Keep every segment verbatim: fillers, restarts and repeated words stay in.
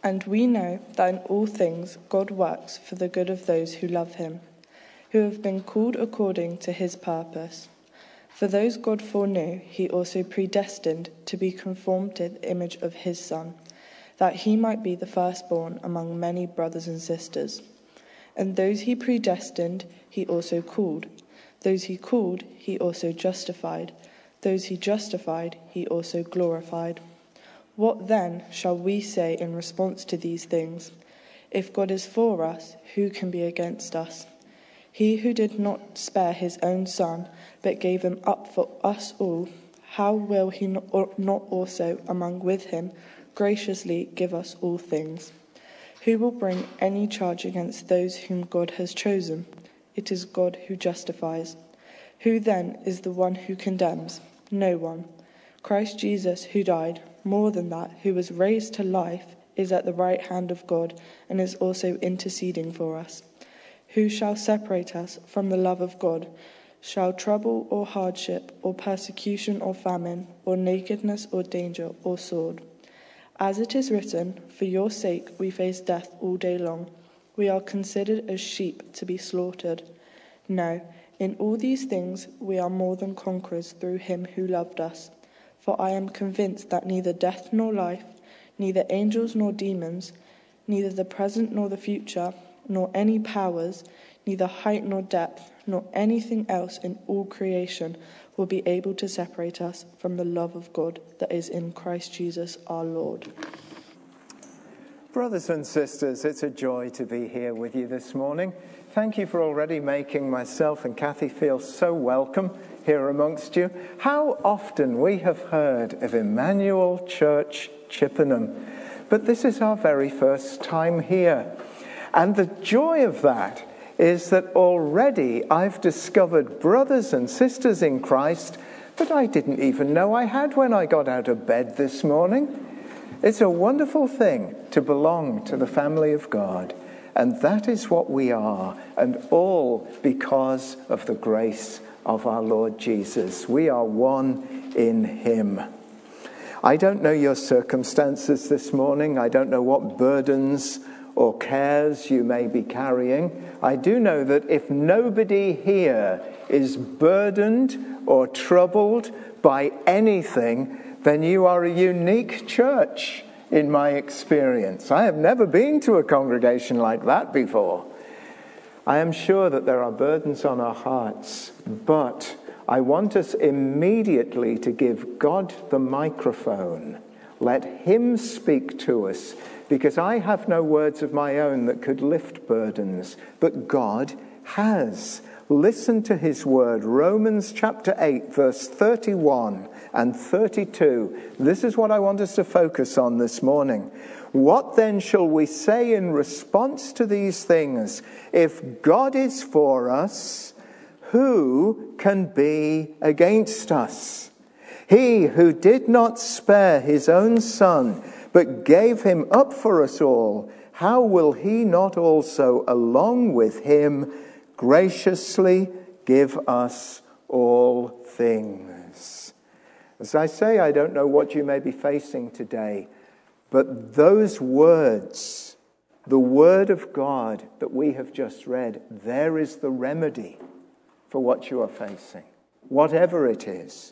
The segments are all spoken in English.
And we know that in all things God works for the good of those who love him, who have been called according to his purpose. For those God foreknew, he also predestined to be conformed to the image of his Son, that he might be the firstborn among many brothers and sisters. And those he predestined, he also called. Those he called, he also justified. Those he justified, he also glorified. What then shall we say in response to these things? If God is for us, who can be against us? He who did not spare his own Son, but gave him up for us all, how will he not also, among with him, graciously give us all things? Who will bring any charge against those whom God has chosen? It is God who justifies. Who then is the one who condemns? No one. Christ Jesus, who died, more than that, who was raised to life, is at the right hand of God and is also interceding for us. Who shall separate us from the love of God? Shall trouble or hardship or persecution or famine or nakedness or danger or sword? As it is written, for your sake we face death all day long. We are considered as sheep to be slaughtered. No, in all these things we are more than conquerors through him who loved us. For I am convinced that neither death nor life, neither angels nor demons, neither the present nor the future, nor any powers, neither height nor depth, nor anything else in all creation will be able to separate us from the love of God that is in Christ Jesus our Lord. Brothers and sisters, it's a joy to be here with you this morning. Thank you for already making myself and Kathy feel so welcome here amongst you. How often we have heard of Emmanuel Church Chippenham, but this is our very first time here. And the joy of that is that already I've discovered brothers and sisters in Christ that I didn't even know I had when I got out of bed this morning. It's a wonderful thing to belong to the family of God. And that is what we are, and all because of the grace of our Lord Jesus. We are one in him. I don't know your circumstances this morning. I don't know what burdens or cares you may be carrying. I do know that if nobody here is burdened or troubled by anything, then you are a unique church. In my experience, I have never been to a congregation like that before. I am sure that there are burdens on our hearts, but I want us immediately to give God the microphone. Let him speak to us, because I have no words of my own that could lift burdens, but God has. Listen to his word, Romans chapter eight, verse thirty-one and thirty-two. This is what I want us to focus on this morning. What then shall we say in response to these things? If God is for us, who can be against us? He who did not spare his own Son, but gave him up for us all, how will he not also, along with him, graciously give us all things? As I say, I don't know what you may be facing today, but those words, the word of God that we have just read, there is the remedy for what you are facing, whatever it is.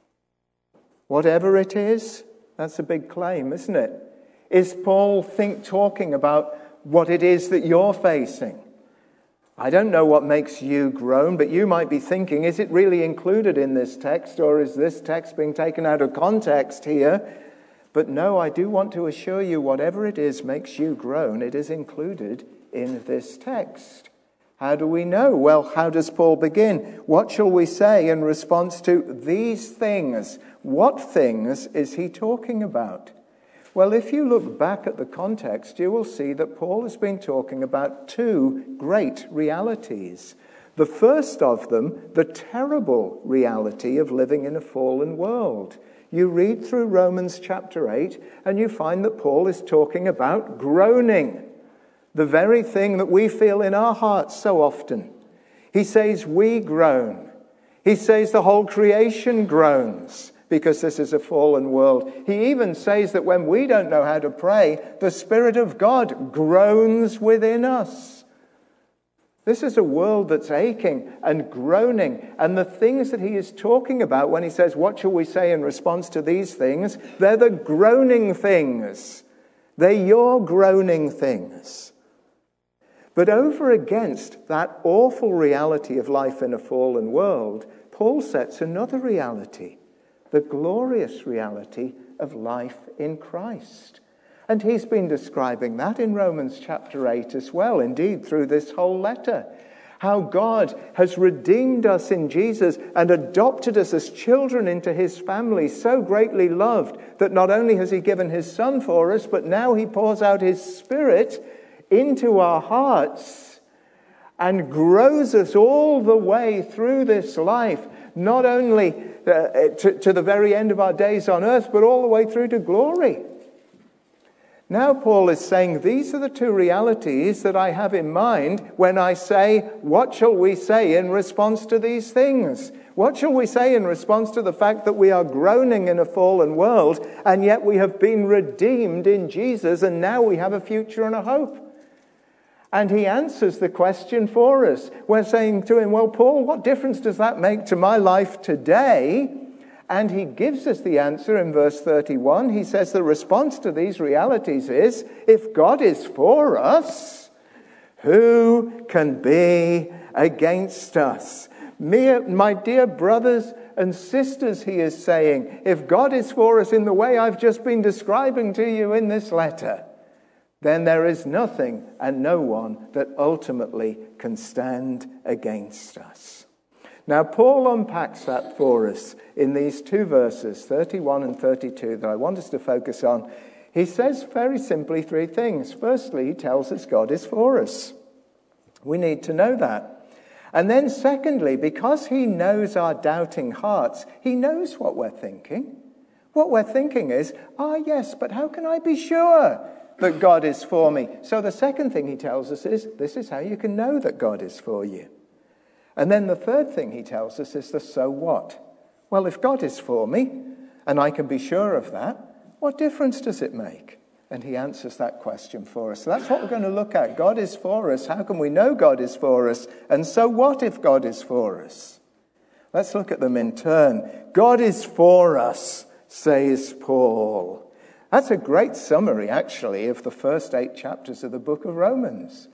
Whatever it is, that's a big claim, isn't it? Is Paul think talking about what it is that you're facing? I don't know what makes you groan, but you might be thinking, is it really included in this text, or is this text being taken out of context here? But no, I do want to assure you, whatever it is makes you groan, it is included in this text. How do we know? Well, how does Paul begin? What shall we say in response to these things? What things is he talking about? Well, if you look back at the context, you will see that Paul has been talking about two great realities. The first of them, the terrible reality of living in a fallen world. You read through Romans chapter eight, and you find that Paul is talking about groaning, the very thing that we feel in our hearts so often. He says we groan. He says the whole creation groans. because this is a fallen world. He even says that when we don't know how to pray, the Spirit of God groans within us. This is a world that's aching and groaning. And the things that he is talking about when he says, what shall we say in response to these things? They're the groaning things. They're your groaning things. But over against that awful reality of life in a fallen world, Paul sets another reality, the glorious reality of life in Christ. And he's been describing that in Romans chapter eight as well, indeed, through this whole letter. How God has redeemed us in Jesus and adopted us as children into his family, so greatly loved that not only has he given his Son for us, but now he pours out his Spirit into our hearts and grows us all the way through this life, not only uh, to, to the very end of our days on earth, but all the way through to glory. Now Paul is saying these are the two realities that I have in mind when I say, what shall we say in response to these things? What shall we say in response to the fact that we are groaning in a fallen world, and yet we have been redeemed in Jesus, and now we have a future and a hope? And he answers the question for us. We're saying to him, well, Paul, what difference does that make to my life today? And he gives us the answer in verse thirty-one. He says the response to these realities is, if God is for us, who can be against us? Me, my dear brothers and sisters, he is saying, if God is for us in the way I've just been describing to you in this letter, then there is nothing and no one that ultimately can stand against us. Now, Paul unpacks that for us in these two verses, thirty-one and thirty-two, that I want us to focus on. He says very simply three things. Firstly, he tells us God is for us. We need to know that. And then secondly, because he knows our doubting hearts, he knows what we're thinking. What we're thinking is, ah, yes, but how can I be sure that God is for me? So the second thing he tells us is, this is how you can know that God is for you. And then the third thing he tells us is the so what. Well, if God is for me, and I can be sure of that, what difference does it make? And he answers that question for us. So that's what we're going to look at. God is for us. How can we know God is for us? And so what if God is for us? Let's look at them in turn. God is for us, says Paul. That's a great summary, actually, of the first eight chapters of the book of Romans.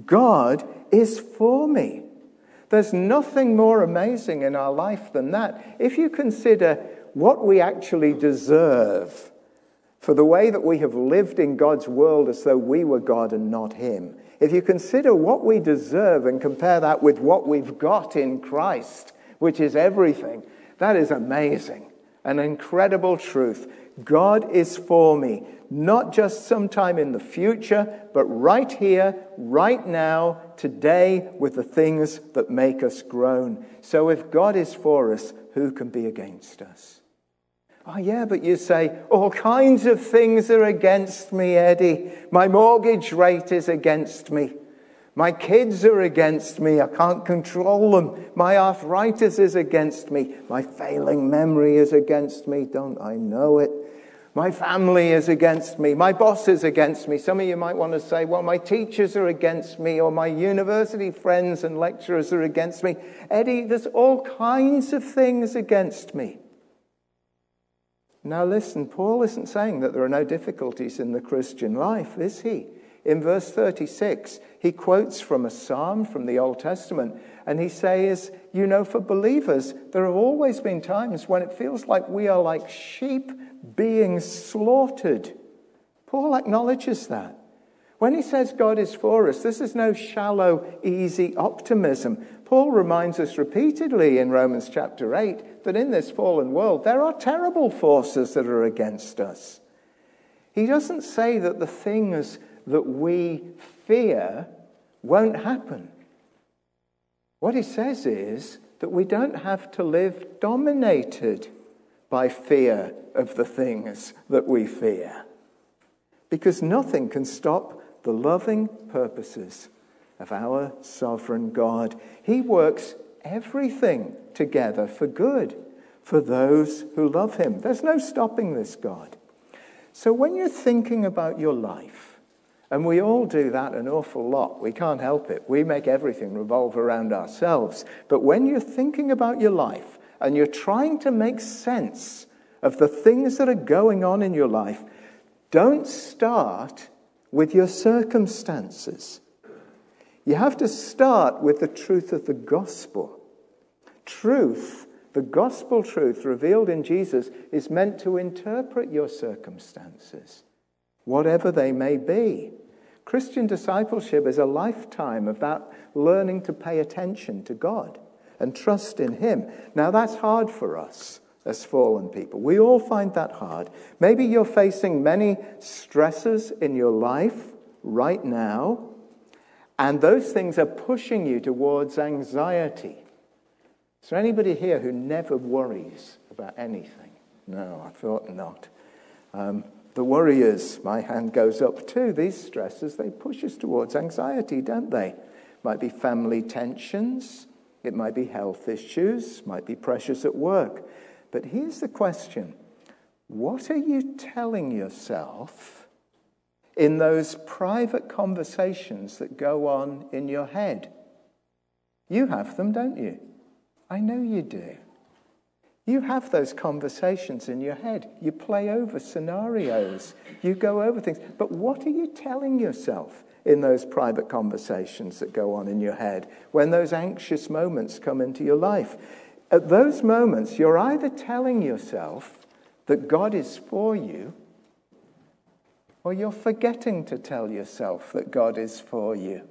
God is for me. There's nothing more amazing in our life than that. If you consider what we actually deserve for the way that we have lived in God's world as though we were God and not him, if you consider what we deserve and compare that with what we've got in Christ, which is everything, that is amazing. An incredible truth. God is for me, not just sometime in the future, but right here, right now, today, with the things that make us groan. So if God is for us, who can be against us? Oh yeah, but you say, all kinds of things are against me, Eddie. My mortgage rate is against me. My kids are against me. I can't control them. My arthritis is against me. My failing memory is against me. Don't I know it? My family is against me. My boss is against me. Some of you might want to say, well, my teachers are against me, or my university friends and lecturers are against me. Eddie, there's all kinds of things against me. Now listen, Paul isn't saying that there are no difficulties in the Christian life, is he? In verse thirty-six, he quotes from a psalm from the Old Testament, and he says, you know, for believers, there have always been times when it feels like we are like sheep being slaughtered. Paul acknowledges that. When he says God is for us, this is no shallow, easy optimism. Paul reminds us repeatedly in Romans chapter eight that in this fallen world, there are terrible forces that are against us. He doesn't say that the things that we fear won't happen. What he says is that we don't have to live dominated by fear of the things that we fear. Because nothing can stop the loving purposes of our sovereign God. He works everything together for good for those who love him. There's no stopping this God. So when you're thinking about your life, and we all do that an awful lot, we can't help it. We make everything revolve around ourselves. But when you're thinking about your life and you're trying to make sense of the things that are going on in your life, don't start with your circumstances. You have to start with the truth of the gospel. Truth, the gospel truth revealed in Jesus, is meant to interpret your circumstances, whatever they may be. Christian discipleship is a lifetime of that learning to pay attention to God and trust in him. Now that's hard for us as fallen people. We all find that hard. Maybe you're facing many stresses in your life right now, and those things are pushing you towards anxiety. Is there anybody here who never worries about anything? No, I thought not. Um, the worriers, my hand goes up too. These stresses, they push us towards anxiety, don't they? Might be family tensions. It might be health issues. Might be pressures at work. But here's the question. What are you telling yourself in those private conversations that go on in your head? You have them, don't you? I know you do. You have those conversations in your head. You play over scenarios. You go over things. But what are you telling yourself in those private conversations that go on in your head when those anxious moments come into your life? At those moments, you're either telling yourself that God is for you, or you're forgetting to tell yourself that God is for you.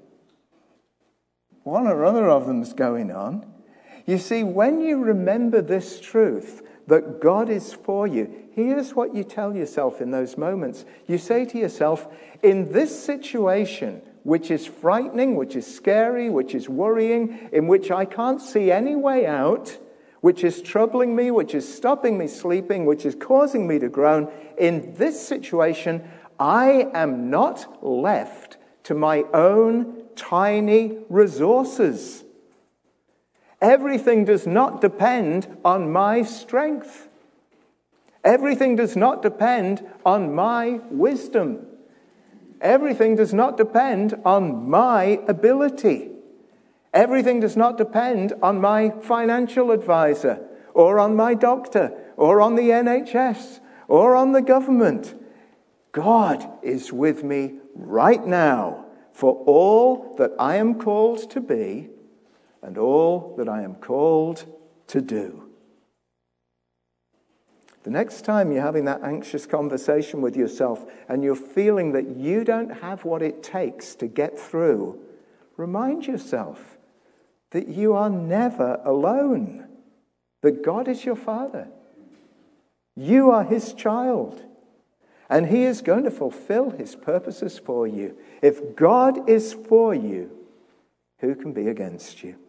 One or other of them's going on. You see, when you remember this truth, that God is for you, here's what you tell yourself in those moments. You say to yourself, in this situation, which is frightening, which is scary, which is worrying, in which I can't see any way out, which is troubling me, which is stopping me sleeping, which is causing me to groan, in this situation, I am not left to my own tiny resources. Everything does not depend on my strength. Everything does not depend on my wisdom. Everything does not depend on my ability. Everything does not depend on my financial advisor, or on my doctor, or on the N H S, or on the government. God is with me right now for all that I am called to be and all that I am called to do. The next time you're having that anxious conversation with yourself and you're feeling that you don't have what it takes to get through, remind yourself that you are never alone, that God is your Father. You are his child, and he is going to fulfill his purposes for you. If God is for you, who can be against you?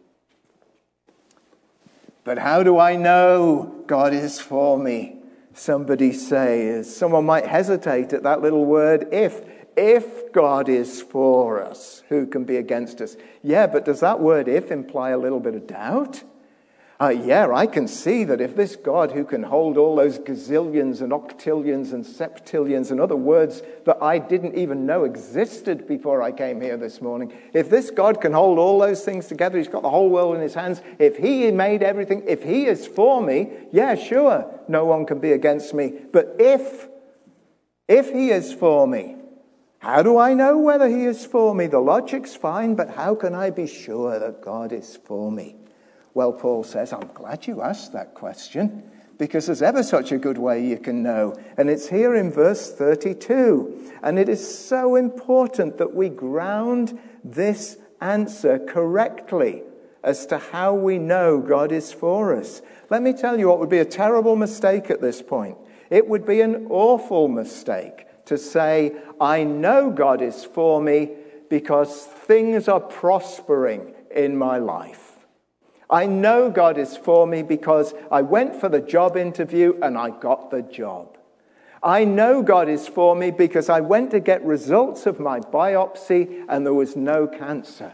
But how do I know God is for me? Somebody says. Someone might hesitate at that little word, if. If God is for us, who can be against us? Yeah, but does that word if imply a little bit of doubt? Uh, yeah, I can see that if this God who can hold all those gazillions and octillions and septillions and other words that I didn't even know existed before I came here this morning, if this God can hold all those things together, he's got the whole world in his hands, if he made everything, if he is for me, yeah, sure, no one can be against me. But if, if he is for me, how do I know whether he is for me? The logic's fine, but how can I be sure that God is for me? Well, Paul says, I'm glad you asked that question, because there's ever such a good way you can know. And it's here in verse thirty-two. And it is so important that we ground this answer correctly as to how we know God is for us. Let me tell you what would be a terrible mistake at this point. It would be an awful mistake to say, I know God is for me because things are prospering in my life. I know God is for me because I went for the job interview and I got the job. I know God is for me because I went to get results of my biopsy and there was no cancer.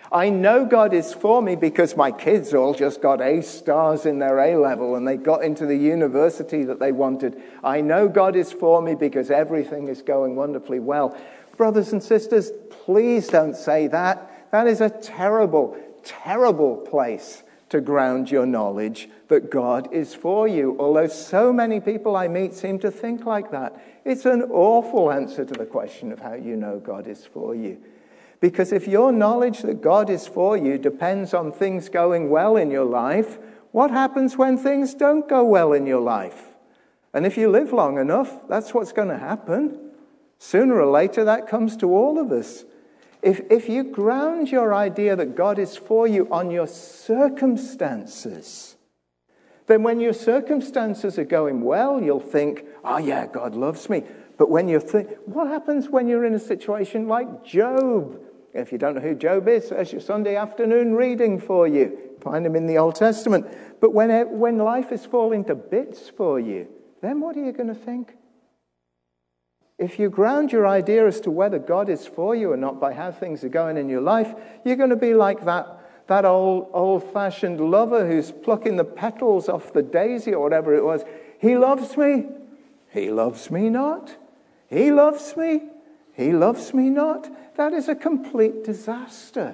I know God is for me because my kids all just got A stars in their A-level and they got into the university that they wanted. I know God is for me because everything is going wonderfully well. Brothers and sisters, please don't say that. That is a terrible, terrible place to ground your knowledge that God is for you. Although so many people I meet seem to think like that. It's an awful answer to the question of how you know God is for you. Because if your knowledge that God is for you depends on things going well in your life, what happens when things don't go well in your life? And if you live long enough, that's what's going to happen. Sooner or later, that comes to all of us. If, if you ground your idea that God is for you on your circumstances, then when your circumstances are going well, you'll think, oh yeah, God loves me. But when you think, what happens when you're in a situation like Job? If you don't know who Job is, there's your Sunday afternoon reading for you. Find him in the Old Testament. But when, when life is falling to bits for you, then what are you going to think? If you ground your idea as to whether God is for you or not by how things are going in your life, you're going to be like that, that old, old-fashioned lover who's plucking the petals off the daisy or whatever it was. He loves me. He loves me not. He loves me. He loves me not. That is a complete disaster.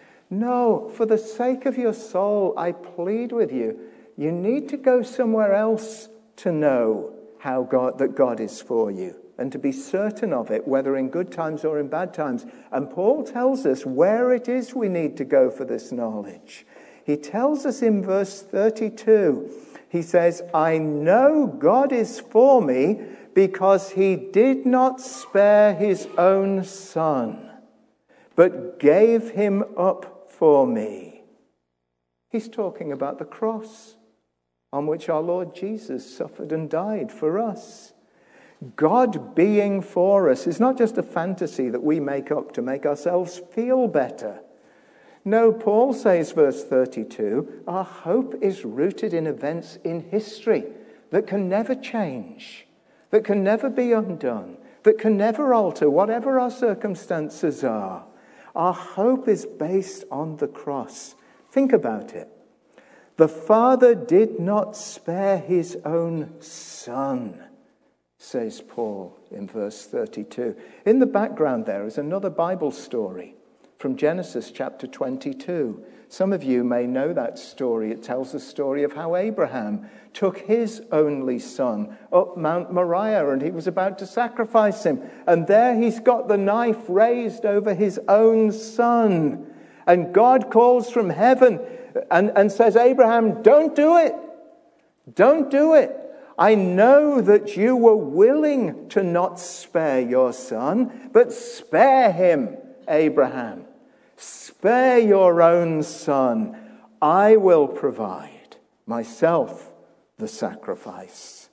No, for the sake of your soul, I plead with you, you need to go somewhere else to know how God, that God is for you and to be certain of it, whether in good times or in bad times. And Paul tells us where it is we need to go for this knowledge. He tells us in verse thirty-two, he says, I know God is for me because he did not spare his own son, but gave him up for me. He's talking about the cross on which our Lord Jesus suffered and died for us. God being for us is not just a fantasy that we make up to make ourselves feel better. No, Paul says, verse thirty-two, our hope is rooted in events in history that can never change, that can never be undone, that can never alter whatever our circumstances are. Our hope is based on the cross. Think about it. The Father did not spare his own Son, says Paul in verse thirty-two. In the background there is another Bible story from Genesis chapter twenty-two. Some of you may know that story. It tells the story of how Abraham took his only son up Mount Moriah and he was about to sacrifice him. And there he's got the knife raised over his own son. And God calls from heaven and, and says, Abraham, don't do it. Don't do it. I know that you were willing to not spare your son, but spare him, Abraham. Spare your own son. I will provide myself the sacrifice.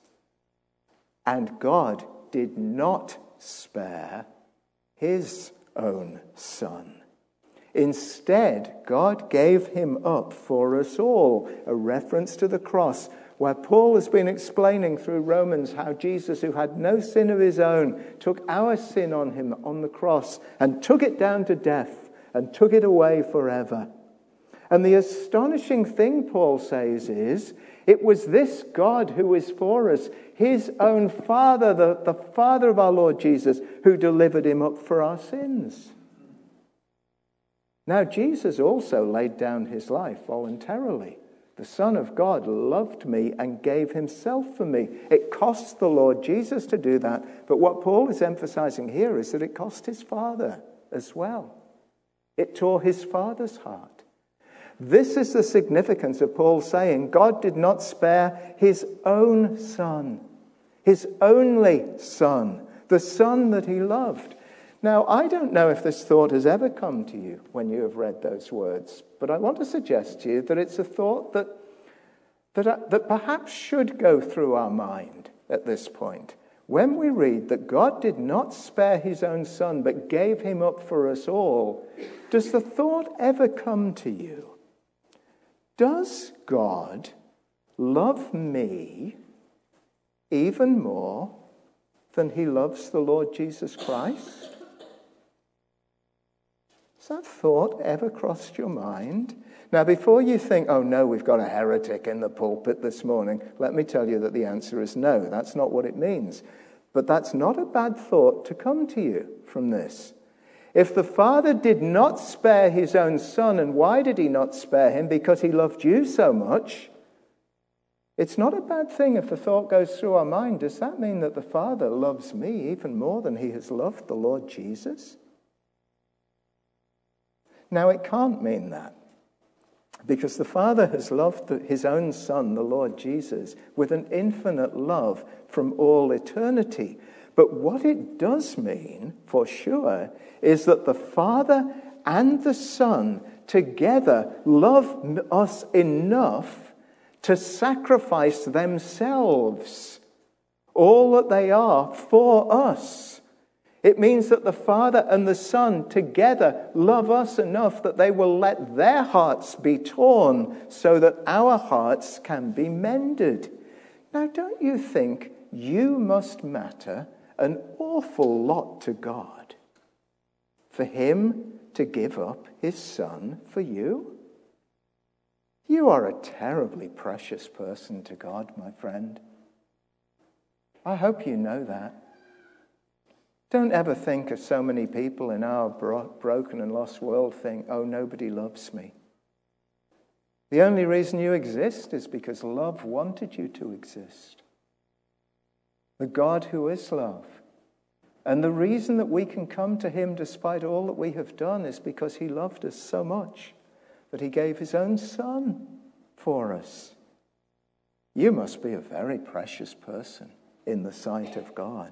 And God did not spare his own son. Instead, God gave him up for us all, a reference to the cross, where Paul has been explaining through Romans how Jesus, who had no sin of his own, took our sin on him on the cross and took it down to death and took it away forever. And the astonishing thing, Paul says, is it was this God who is for us, his own Father, the, the Father of our Lord Jesus, who delivered him up for our sins. Now, Jesus also laid down his life voluntarily. The Son of God loved me and gave himself for me. It cost the Lord Jesus to do that. But what Paul is emphasizing here is that it cost his Father as well. It tore his Father's heart. This is the significance of Paul saying God did not spare his own Son, his only Son, the Son that he loved. Now, I don't know if this thought has ever come to you when you have read those words, but I want to suggest to you that it's a thought that, that, that perhaps should go through our mind at this point. When we read that God did not spare his own Son, but gave him up for us all, does the thought ever come to you? Does God love me even more than he loves the Lord Jesus Christ? Has that thought ever crossed your mind? Now, before you think, oh no, we've got a heretic in the pulpit this morning, let me tell you that the answer is no. That's not what it means. But that's not a bad thought to come to you from this. If the Father did not spare his own Son, and why did he not spare him? Because he loved you so much. It's not a bad thing if the thought goes through our mind, does that mean that the Father loves me even more than he has loved the Lord Jesus? Now, it can't mean that, because the Father has loved his own Son, the Lord Jesus, with an infinite love from all eternity. But what it does mean, for sure, is that the Father and the Son together love us enough to sacrifice themselves, all that they are, for us. It means that the Father and the Son together love us enough that they will let their hearts be torn so that our hearts can be mended. Now, don't you think you must matter an awful lot to God for him to give up his Son for you? You are a terribly precious person to God, my friend. I hope you know that. Don't ever think, as so many people in our bro- broken and lost world think, oh, nobody loves me. The only reason you exist is because love wanted you to exist. The God who is love. And the reason that we can come to him despite all that we have done is because he loved us so much that he gave his own Son for us. You must be a very precious person in the sight of God.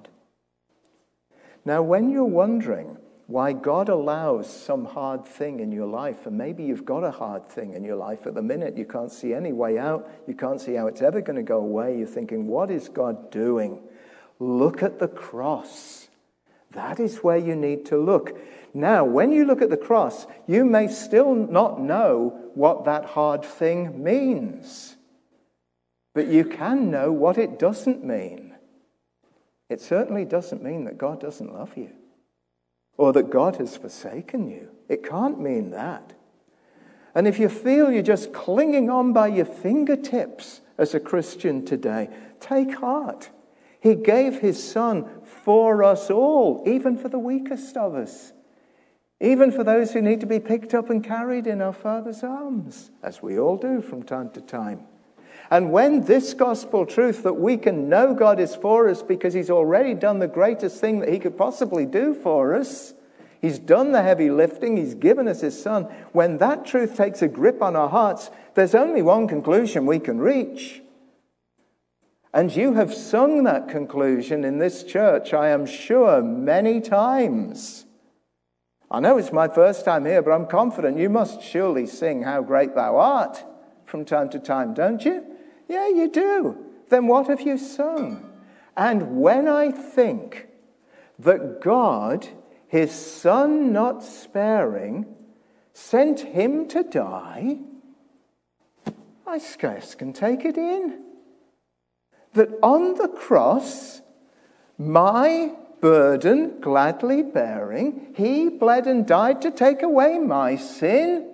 Now, when you're wondering why God allows some hard thing in your life, and maybe you've got a hard thing in your life at the minute, you can't see any way out, you can't see how it's ever going to go away, you're thinking, what is God doing? Look at the cross. That is where you need to look. Now, when you look at the cross, you may still not know what that hard thing means, but you can know what it doesn't mean. It certainly doesn't mean that God doesn't love you or that God has forsaken you. It can't mean that. And if you feel you're just clinging on by your fingertips as a Christian today, take heart. He gave his Son for us all, even for the weakest of us, even for those who need to be picked up and carried in our Father's arms, as we all do from time to time. And when this gospel truth that we can know God is for us because he's already done the greatest thing that he could possibly do for us, he's done the heavy lifting, he's given us his Son, when that truth takes a grip on our hearts, there's only one conclusion we can reach. And you have sung that conclusion in this church, I am sure, many times. I know it's my first time here, but I'm confident you must surely sing How Great Thou Art from time to time, don't you? Yeah, you do. Then what have you sung? And when I think that God, his Son not sparing, sent him to die, I scarce can take it in. That on the cross, my burden gladly bearing, he bled and died to take away my sin.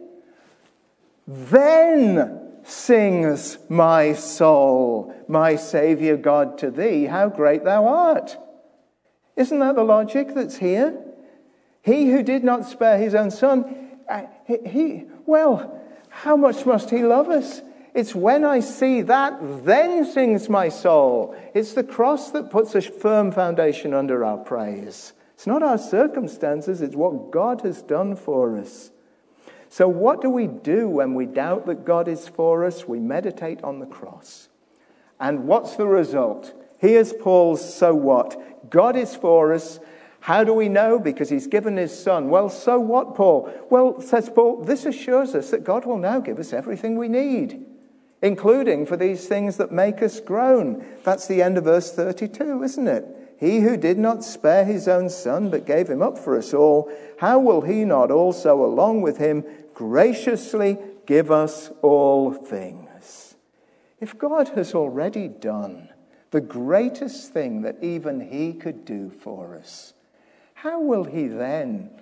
Then sings my soul, my Saviour God, to thee, how great thou art. Isn't that the logic that's here? He who did not spare his own Son, he, he well, how much must he love us? It's when I see that, then sings my soul. It's the cross that puts a firm foundation under our praise. It's not our circumstances, it's what God has done for us. So what do we do when we doubt that God is for us? We meditate on the cross. And what's the result? Here's Paul's so what? God is for us. How do we know? Because he's given his Son. Well, so what, Paul? Well, says Paul, this assures us that God will now give us everything we need, including for these things that make us groan. That's the end of verse thirty-two, isn't it? He who did not spare his own Son, but gave him up for us all, how will he not also, along with him, graciously give us all things? If God has already done the greatest thing that even he could do for us, how will he then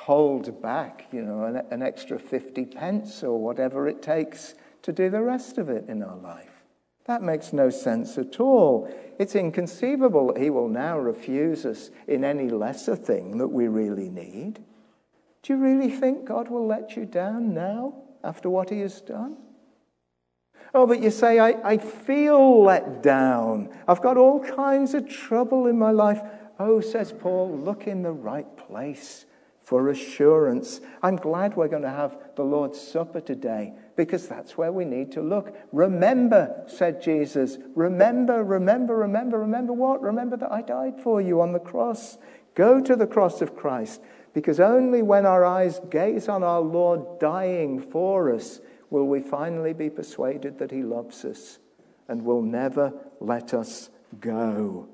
hold back, you know, an, an extra fifty pence or whatever it takes to do the rest of it in our life. That makes no sense at all. It's inconceivable that he will now refuse us in any lesser thing that we really need. Do you really think God will let you down now after what he has done? Oh, but you say, I, I feel let down. I've got all kinds of trouble in my life. Oh, says Paul, look in the right place for assurance. I'm glad we're going to have the Lord's Supper today, because that's where we need to look. Remember, said Jesus, remember, remember, remember, remember what? Remember that I died for you on the cross. Go to the cross of Christ, because only when our eyes gaze on our Lord dying for us will we finally be persuaded that he loves us and will never let us go.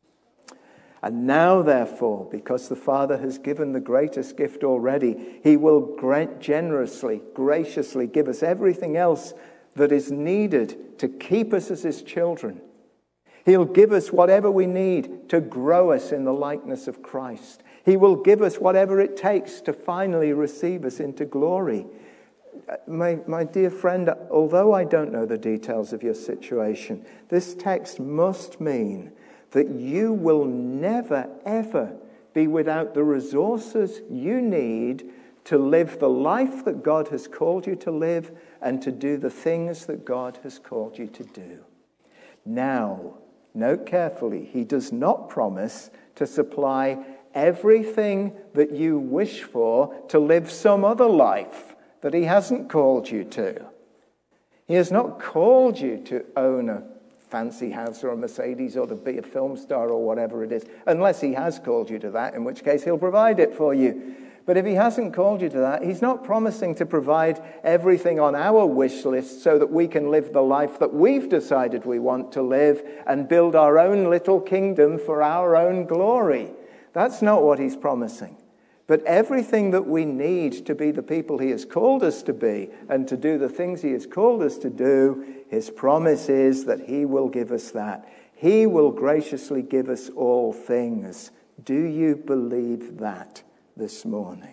And now, therefore, because the Father has given the greatest gift already, he will generously, graciously give us everything else that is needed to keep us as his children. He'll give us whatever we need to grow us in the likeness of Christ. He will give us whatever it takes to finally receive us into glory. My, my dear friend, although I don't know the details of your situation, this text must mean that you will never, ever be without the resources you need to live the life that God has called you to live and to do the things that God has called you to do. Now, note carefully, he does not promise to supply everything that you wish for to live some other life that he hasn't called you to. He has not called you to own a fancy house or a Mercedes or to be a film star or whatever it is, unless he has called you to that, in which case he'll provide it for you. But if he hasn't called you to that, he's not promising to provide everything on our wish list so that we can live the life that we've decided we want to live and build our own little kingdom for our own glory. That's not what he's promising. But everything that we need to be the people he has called us to be and to do the things he has called us to do, his promise is that he will give us that. He will graciously give us all things. Do you believe that this morning?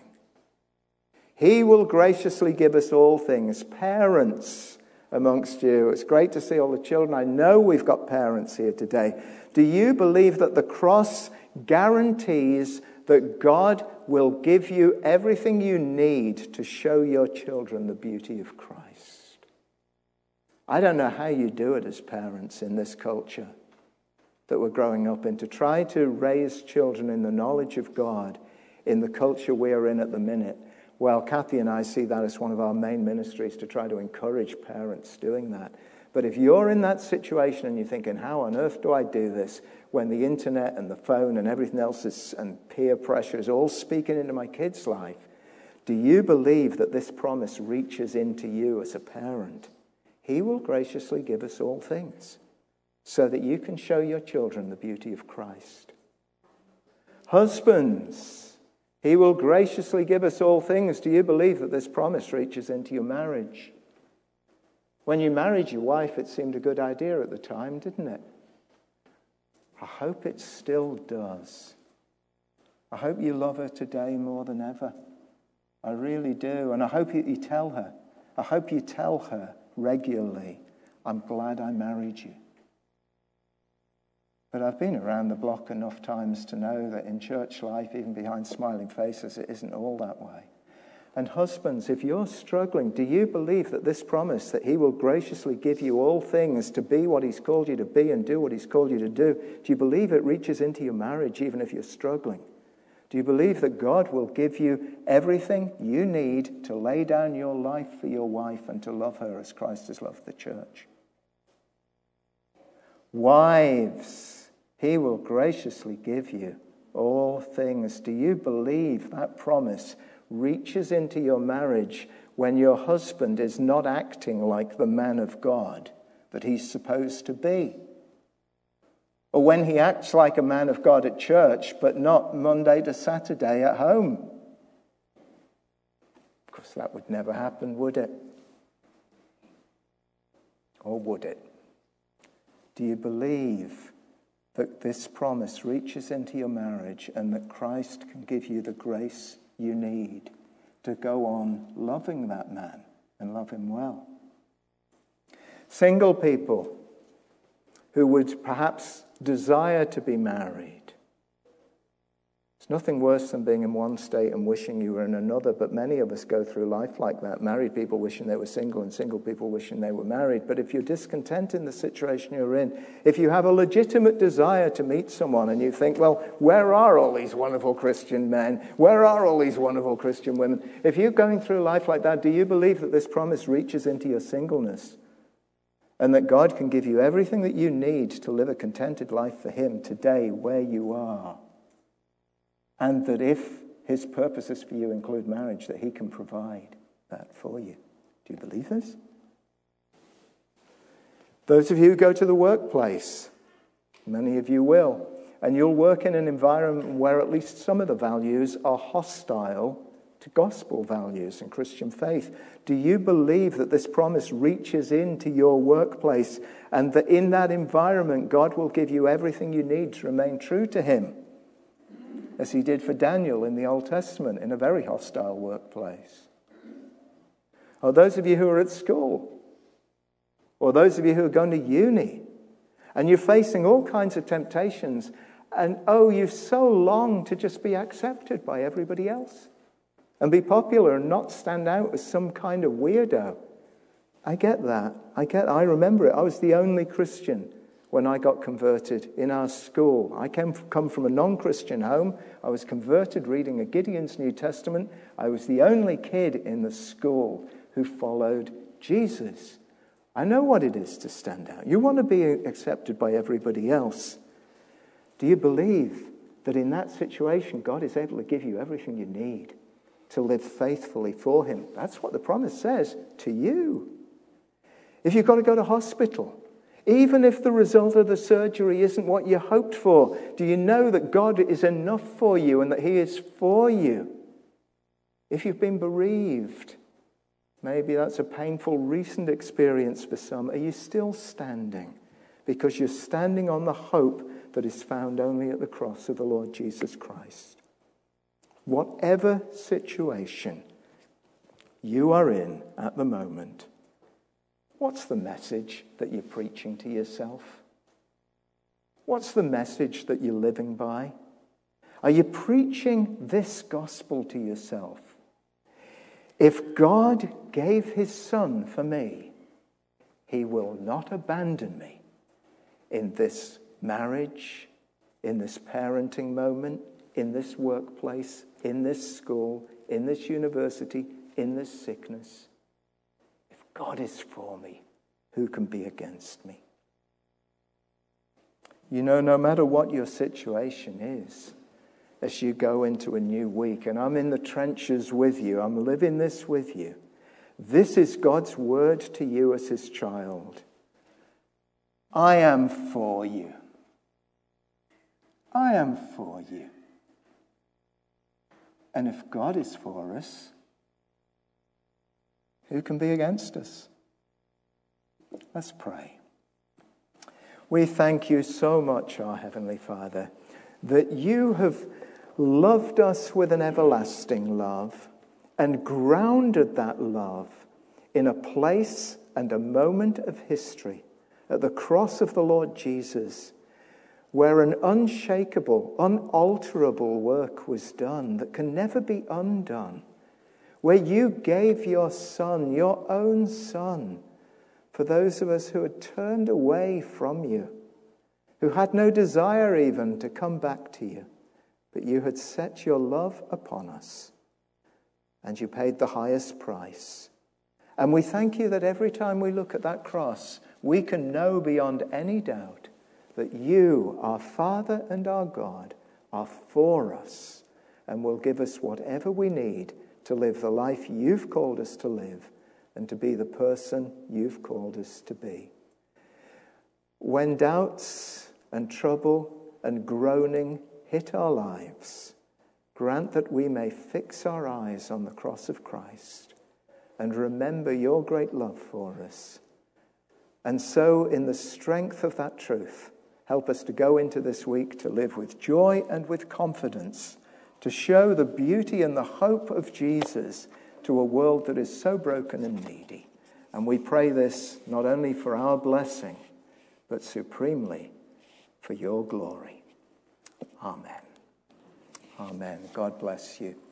He will graciously give us all things. Parents amongst you, it's great to see all the children. I know we've got parents here today. Do you believe that the cross guarantees that God will give you everything you need to show your children the beauty of Christ? I don't know how you do it as parents in this culture that we're growing up in, to try to raise children in the knowledge of God in the culture we are in at the minute. Well, Kathy and I see that as one of our main ministries, to try to encourage parents doing that. But if you're in that situation and you're thinking, how on earth do I do this when the internet and the phone and everything else is, and peer pressure is all speaking into my kid's life, do you believe that this promise reaches into you as a parent? He will graciously give us all things so that you can show your children the beauty of Christ. Husbands, he will graciously give us all things. Do you believe that this promise reaches into your marriage? When you married your wife, it seemed a good idea at the time, didn't it? I hope it still does. I hope you love her today more than ever. I really do. And I hope you, you tell her. I hope you tell her regularly, I'm glad I married you. But I've been around the block enough times to know that in church life, even behind smiling faces, it isn't all that way. And husbands, if you're struggling, do you believe that this promise that he will graciously give you all things to be what he's called you to be and do what he's called you to do, do you believe it reaches into your marriage even if you're struggling? Do you believe that God will give you everything you need to lay down your life for your wife and to love her as Christ has loved the church? Wives, he will graciously give you all things. Do you believe that promise reaches into your marriage when your husband is not acting like the man of God that he's supposed to be? Or when he acts like a man of God at church, but not Monday to Saturday at home? Of course, that would never happen, would it? Or would it? Do you believe that this promise reaches into your marriage and that Christ can give you the grace you need to go on loving that man and love him well. Single people who would perhaps desire to be married. It's nothing worse than being in one state and wishing you were in another, but many of us go through life like that. Married people wishing they were single and single people wishing they were married. But if you're discontent in the situation you're in, if you have a legitimate desire to meet someone and you think, well, where are all these wonderful Christian men? Where are all these wonderful Christian women? If you're going through life like that, do you believe that this promise reaches into your singleness? And that God can give you everything that you need to live a contented life for him today where you are? And that if his purposes for you include marriage, that he can provide that for you. Do you believe this? Those of you who go to the workplace, many of you will, and you'll work in an environment where at least some of the values are hostile to gospel values and Christian faith. Do you believe that this promise reaches into your workplace and that in that environment God will give you everything you need to remain true to him? As he did for Daniel in the Old Testament in a very hostile workplace. Or those of you who are at school, or those of you who are going to uni, and you're facing all kinds of temptations, and oh, you so long to just be accepted by everybody else, and be popular and not stand out as some kind of weirdo. I get that. I get. I remember it. I was the only Christian when I got converted in our school. I came come from a non-Christian home. I was converted reading a Gideon's New Testament. I was the only kid in the school who followed Jesus. I know what it is to stand out. You want to be accepted by everybody else. Do you believe that in that situation, God is able to give you everything you need to live faithfully for him? That's what the promise says to you. If you've got to go to hospital, even if the result of the surgery isn't what you hoped for, do you know that God is enough for you and that he is for you? If you've been bereaved, maybe that's a painful recent experience for some, are you still standing? Because you're standing on the hope that is found only at the cross of the Lord Jesus Christ. Whatever situation you are in at the moment, what's the message that you're preaching to yourself? What's the message that you're living by? Are you preaching this gospel to yourself? If God gave his son for me, he will not abandon me in this marriage, in this parenting moment, in this workplace, in this school, in this university, in this sickness. God is for me. Who can be against me? You know, no matter what your situation is, as you go into a new week, and I'm in the trenches with you, I'm living this with you, this is God's word to you as his child. I am for you. I am for you. And if God is for us, who can be against us? Let's pray. We thank you so much, our Heavenly Father, that you have loved us with an everlasting love and grounded that love in a place and a moment of history at the cross of the Lord Jesus, where an unshakable, unalterable work was done that can never be undone. Where you gave your son, your own son, for those of us who had turned away from you, who had no desire even to come back to you, but you had set your love upon us, and you paid the highest price. And we thank you that every time we look at that cross, we can know beyond any doubt that you, our Father and our God, are for us and will give us whatever we need to live the life you've called us to live and to be the person you've called us to be. When doubts and trouble and groaning hit our lives, grant that we may fix our eyes on the cross of Christ and remember your great love for us. And so, in the strength of that truth, help us to go into this week to live with joy and with confidence, to show the beauty and the hope of Jesus to a world that is so broken and needy. And we pray this not only for our blessing, but supremely for your glory. Amen. Amen. God bless you.